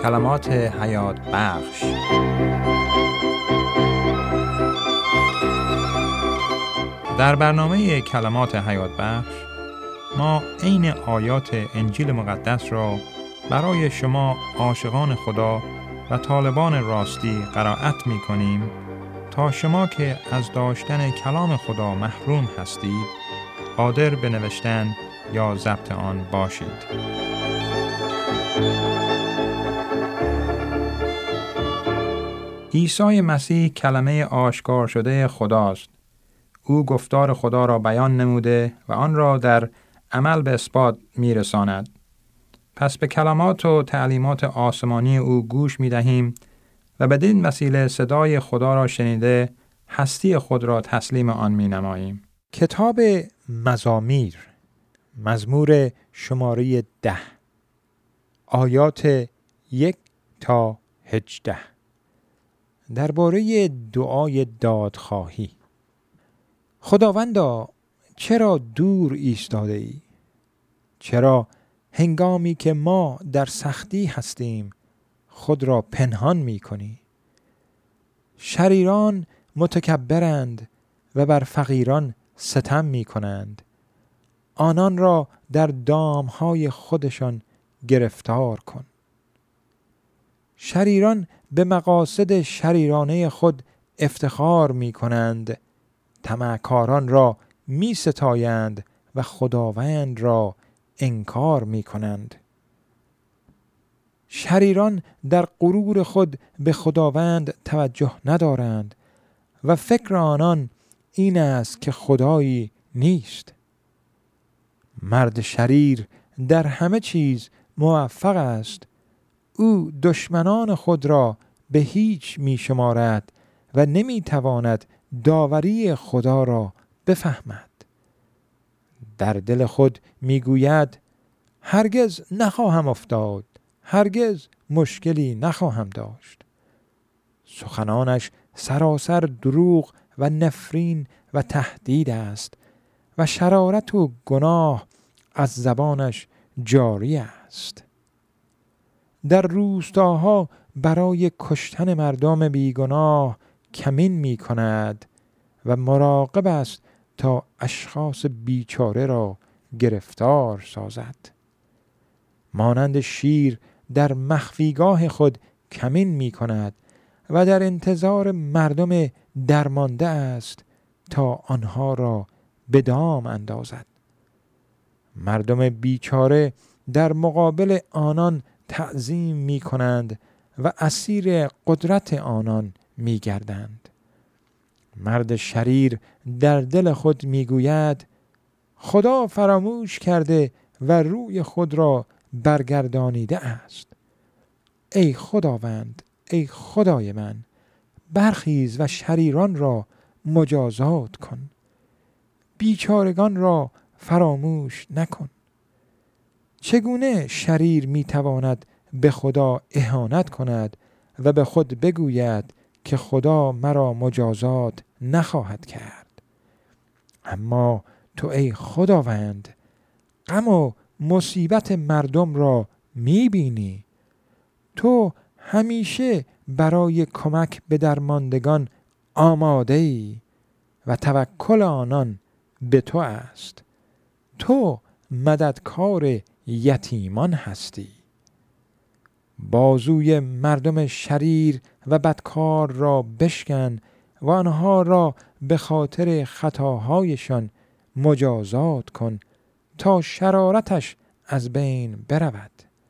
کلمات حیات بخش. در برنامه کلمات حیات بخش ما عین آیات انجیل مقدس را برای شما عاشقان خدا و طالبان راستی قرائت می کنیم تا شما که از داشتن کلام خدا محروم هستید قادر به نوشتن یا ضبط آن باشید. عیسی مسیح کلمه آشکار شده خداست. او گفتار خدا را بیان نموده و آن را در عمل به اثبات می‌رساند. پس به کلمات و تعلیمات آسمانی او گوش می‌دهیم و بدین وسیله صدای خدا را شنیده هستی خود را تسلیم آن می‌نماییم. کتاب مزامیر، مزمور شماره 10، آیات 1 تا 18، درباره دعای دادخواهی. خداوندا چرا دور ایستاده ای؟ چرا هنگامی که ما در سختی هستیم خود را پنهان می کنی؟ شریران متکبرند و بر فقیران ستم می کنند. آنان را در دامهای خودشان گرفتار کن. شریران به مقاصد شریرانه خود افتخار می کنند. طمعکاران را می ستایند و خداوند را انکار می کنند. شریران در غرور خود به خداوند توجه ندارند و فکر آنان این است که خدایی نیست. مرد شریر در همه چیز موفق است. او دشمنان خود را به هیچ می شمارد و نمی تواند داوری خدا را بفهمد. در دل خود می گوید هرگز نخواهم افتاد، هرگز مشکلی نخواهم داشت. سخنانش سراسر دروغ و نفرین و تهدید است و شرارت و گناه از زبانش جاری است. در روستاها برای کشتن مردم بیگناه کمین می کند و مراقب است تا اشخاص بیچاره را گرفتار سازد. مانند شیر در مخفیگاه خود کمین می کند و در انتظار مردم درمانده است تا آنها را به دام اندازد. مردم بیچاره در مقابل آنان تعظیم می کنند و اسیر قدرت آنان می گردند. مرد شریر در دل خود می گوید خدا فراموش کرده و روی خود را برگردانیده است. ای خداوند، ای خدای من، برخیز و شریران را مجازات کن. بیچارگان را فراموش نکن. چگونه شریر می تواند به خدا اهانت کند و به خود بگوید که خدا مرا مجازات نخواهد کرد؟ اما تو ای خداوند غم و مصیبت مردم را می بینی. تو همیشه برای کمک به درماندگان آماده ای و توکل آنان به تو است. تو مددکار یتیمان هستی. بازوی مردم شریر و بدکار را بشکن و آنها را به خاطر خطاهایشان مجازات کن تا شرارتش از بین برود.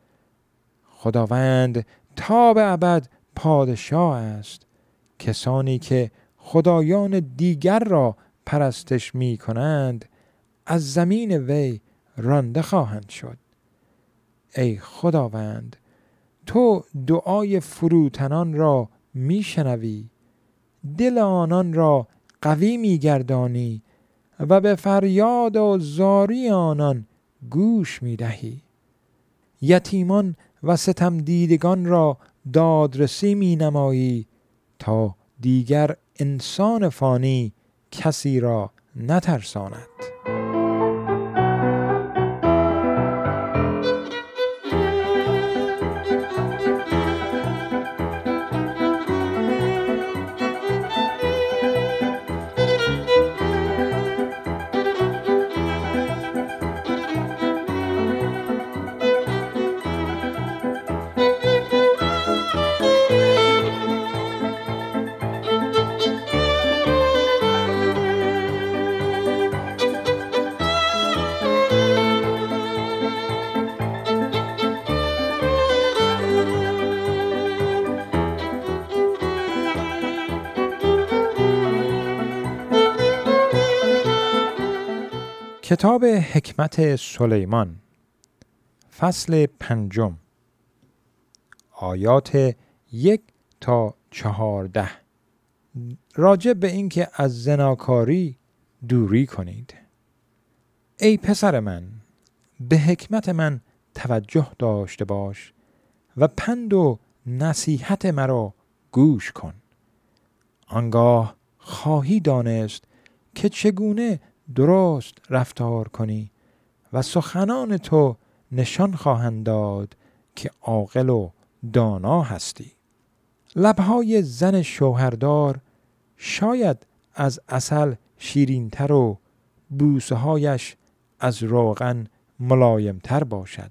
خداوند تا به ابد پادشاه است. کسانی که خدایان دیگر را پرستش می کنند از زمین وی رانده خواهند شد. ای خداوند تو دعای فروتنان را می شنوی، دل آنان را قوی می گردانی و به فریاد و زاری آنان گوش می دهی. یتیمان و ستم دیدگان را دادرسی می نمایی تا دیگر انسان فانی کسی را نترساند. کتاب حکمت سلیمان فصل 5 آیات 1 تا 14 راجع به این که از زناکاری دوری کنید. ای پسر من، به حکمت من توجه داشته باش و پند و نصیحت مرا گوش کن. آنگاه خواهی دانست که چگونه درست رفتار کنی و سخنان تو نشان خواهند داد که عاقل و دانا هستی. لبهای زن شوهردار شاید از عسل شیرین‌تر و بوسه هایش از روغن ملایم‌تر باشد،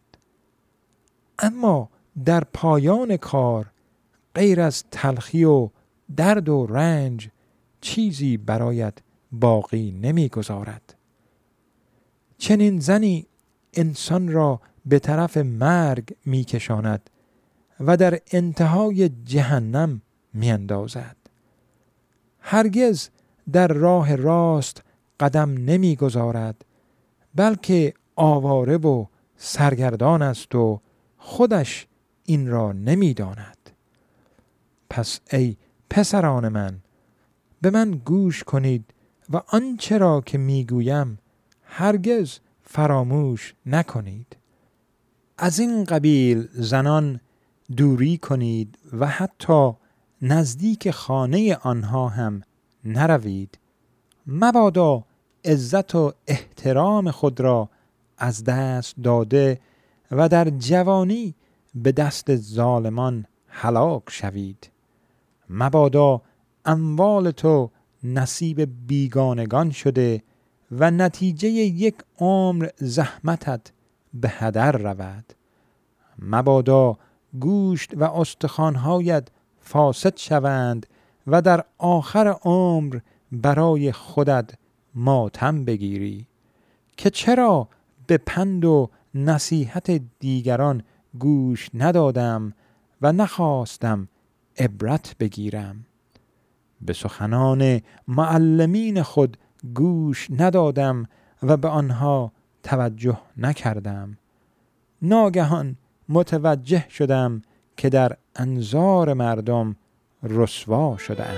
اما در پایان کار غیر از تلخی و درد و رنج چیزی برایت باقی نمی‌گذارد. چنین زنی انسان را به طرف مرگ می‌کشاند و در انتهای جهنم می‌اندازد. هرگز در راه راست قدم نمی‌گذارد، بلکه آواره و سرگردان است و خودش این را نمی‌داند. پس ای پسران من، به من گوش کنید و آنچه را که میگویم هرگز فراموش نکنید. از این قبیل زنان دوری کنید و حتی نزدیک خانه آنها هم نروید، مبادا عزت و احترام خود را از دست داده و در جوانی به دست ظالمان هلاک شوید. مبادا اموال تو نصیب بیگانگان شده و نتیجه یک عمر زحمتت به هدر رود. مبادا گوشت و استخوان‌هایت فاسد شوند و در آخر عمر برای خودت ماتم بگیری که چرا به پند و نصیحت دیگران گوش ندادم و نخواستم عبرت بگیرم. به سخنان معلمین خود گوش ندادم و به آنها توجه نکردم. ناگهان متوجه شدم که در انظار مردم رسوا شده‌ام.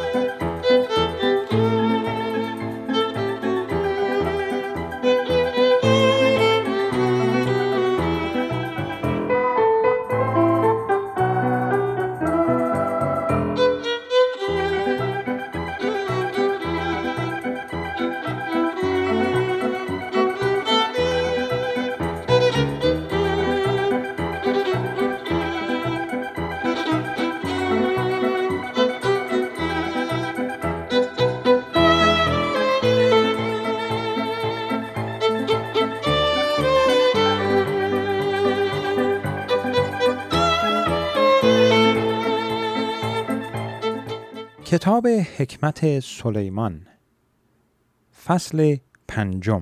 کتاب حکمت سلیمان فصل 5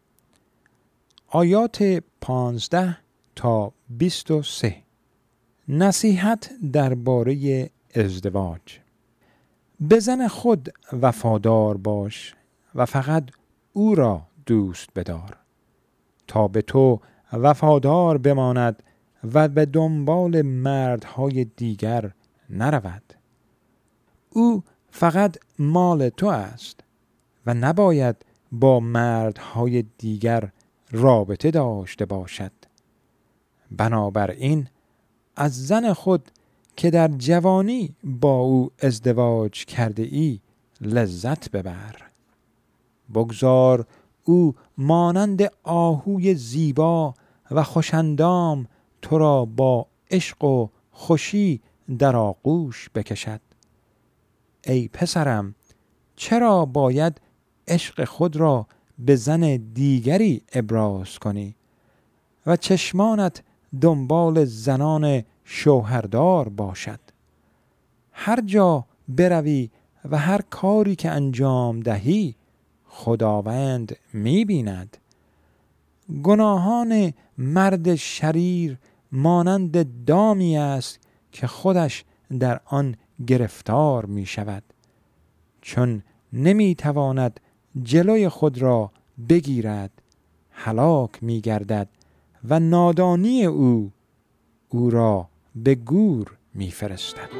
آیات 15 تا 23 نصیحت درباره ازدواج. به زن خود وفادار باش و فقط او را دوست بدار تا به تو وفادار بماند و به دنبال مردهای دیگر نرود. او فقط مال تو است و نباید با مردهای دیگر رابطه داشته باشد. بنابراین از زن خود که در جوانی با او ازدواج کرده ای لذت ببر. بگذار او مانند آهوی زیبا و خوشندام تو را با عشق و خوشی در آغوش بکشد. ای پسرم، چرا باید عشق خود را به زن دیگری ابراز کنی و چشمانت دنبال زنان شوهردار باشد؟ هر جا بروی و هر کاری که انجام دهی خداوند می‌بیند. گناهان مرد شریر مانند دامی است که خودش در آن گرفتار می شود، چون نمی تواند جلوی خود را بگیرد هلاک می گردد و نادانی او را به گور می فرستد.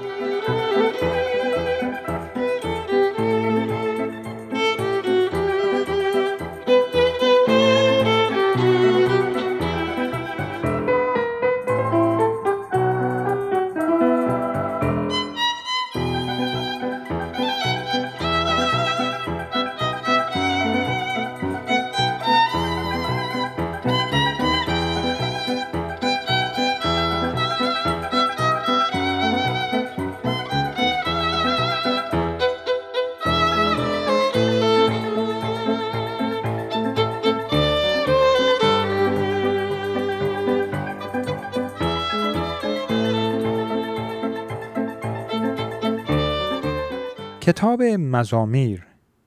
کتاب مزامیر،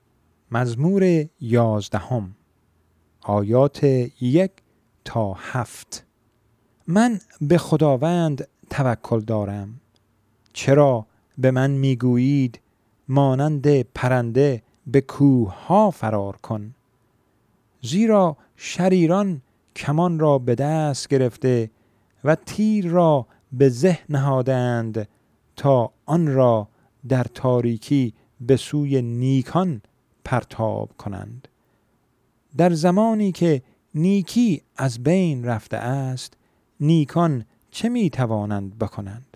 مزمور 11، آیات 1 تا 7. من به خداوند توکل دارم. چرا به من میگویید مانند پرنده به کوه ها فرار کن؟ زیرا شریران کمان را به دست گرفته و تیر را به ذهن نهادند تا آن را در تاریکی به سوی نیکان پرتاب کنند. در زمانی که نیکی از بین رفته است، نیکان چه می توانند بکنند؟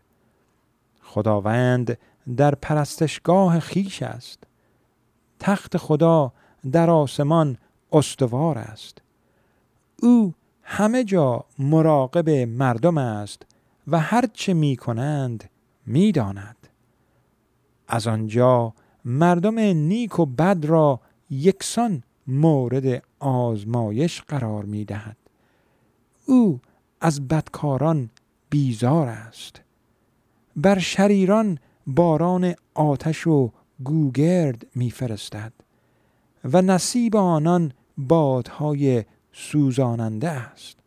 خداوند در پرستشگاه خیش است. تخت خدا در آسمان استوار است. او همه جا مراقب مردم است و هر چه می کنند می داند. از آنجا مردم نیک و بد را یکسان مورد آزمایش قرار می دهد. او از بدکاران بیزار است. بر شریران باران آتش و گوگرد می فرستد و نصیب آنان بادهای سوزاننده است.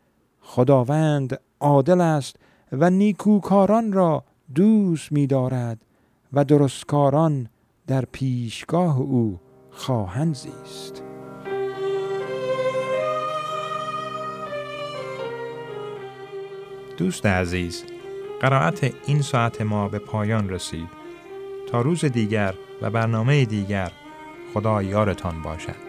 خداوند عادل است و نیکوکاران را دوست می دارد و درستکاران در پیشگاه او خواهند زیست. دوست عزیز، قرائت این ساعت ما به پایان رسید. تا روز دیگر و برنامه دیگر، خدا یارتان باشد.